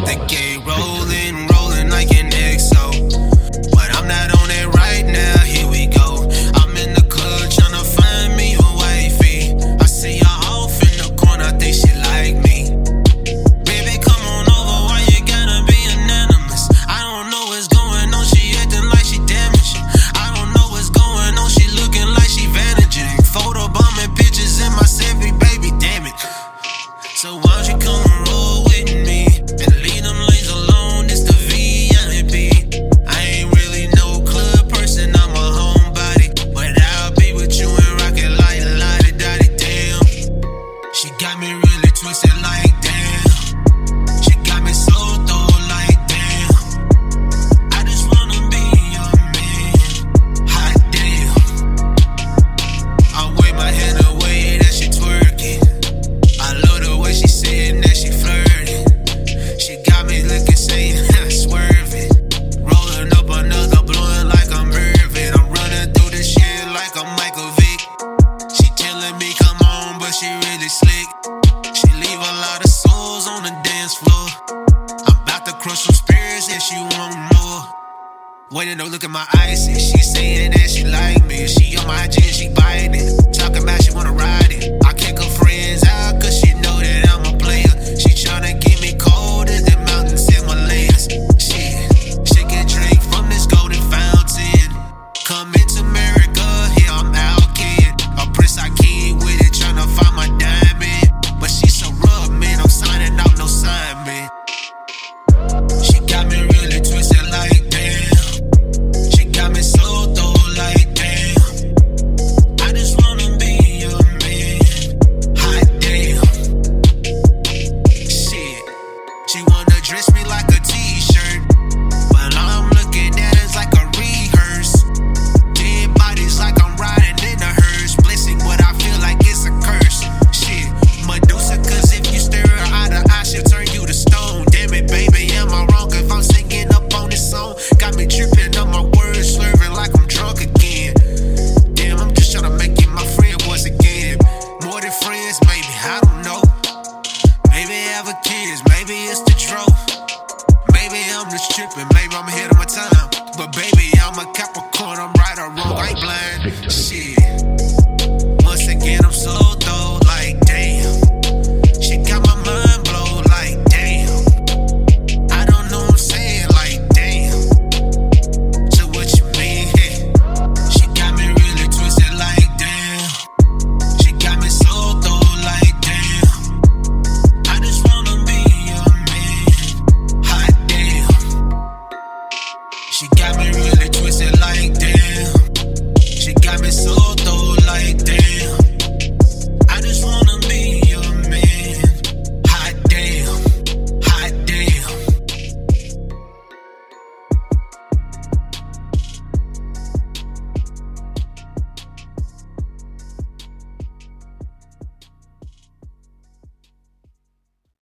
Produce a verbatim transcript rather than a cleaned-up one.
the gate rolling, rolling like an X O. But I'm not on it right now, here we go. I'm in the club tryna find me a wifey. I see her off in the corner, I think she like me. Baby, come on over, why you gotta be anonymous? I don't know what's going on, she acting like she damaging. I don't know what's going on, she looking like she vanishing. Photobombing pictures in my selfie, baby, damn it. So why don't you come and roll with me and leave them lanes alone? It's the V I P. I ain't really no club person, I'm a homebody, but I'll be with you and rock it like la-di-da-di, damn. She got me really twisted like damn. She got me so throw like damn. I just wanna be your man, hot damn. I wave my hand away that she twerking. I love the way she saying that she flirting. She got me looking, saying I'm swerving. Rolling up another blunt like I'm Irvin. I'm running through this shit like I'm Michael Vick. She telling me come on, but she really slick. She leave a lot of souls on the dance floor. I'm about to crush some spirits if she want more. Waiting to look at my eyes, and she saying that she like me. She on my chin, she biting it. Talking about she wanna ride it. I kick her friends out, cause she know that I'm a player. She tryna keep me cold as the mountains in my layers. Shit, she can drink from this golden fountain. Coming to America, here I'm out, kid. A prince I king with it, tryna find my diamond. But she so rough, man, I'm signing out no sign, man. She got me really twisted like damn. She got me so throw like damn. I just wanna be your man, hot damn. Shit, she wanna dress me like a t-shirt, but all I'm looking at is like a rehearse. Dead bodies like I'm riding in a hearse. Blessing what I feel like it's a curse. Shit, Medusa, cause if you stare her eye to eye, she'll turn you to stone. Damn it, baby, am I wrong if I'm singing up on this song? Got me tripping on my words, slurring like I'm drunk again. Damn, I'm just tryna make you my friend once again. More than friends, maybe, I don't know. Maybe have a kids, maybe it's the trope. Maybe I'm just tripping, maybe I'm ahead of my time. But baby, I'm a Capricorn, I'm right or wrong, I ain't blind. Shit. Once again, I'm so though, like damn. She got my mind blown, like damn. I don't know what I'm saying, like damn. So what you mean? She got me really twisted, like damn. She got me so though, like damn. I just wanna be your man, hot damn. She got me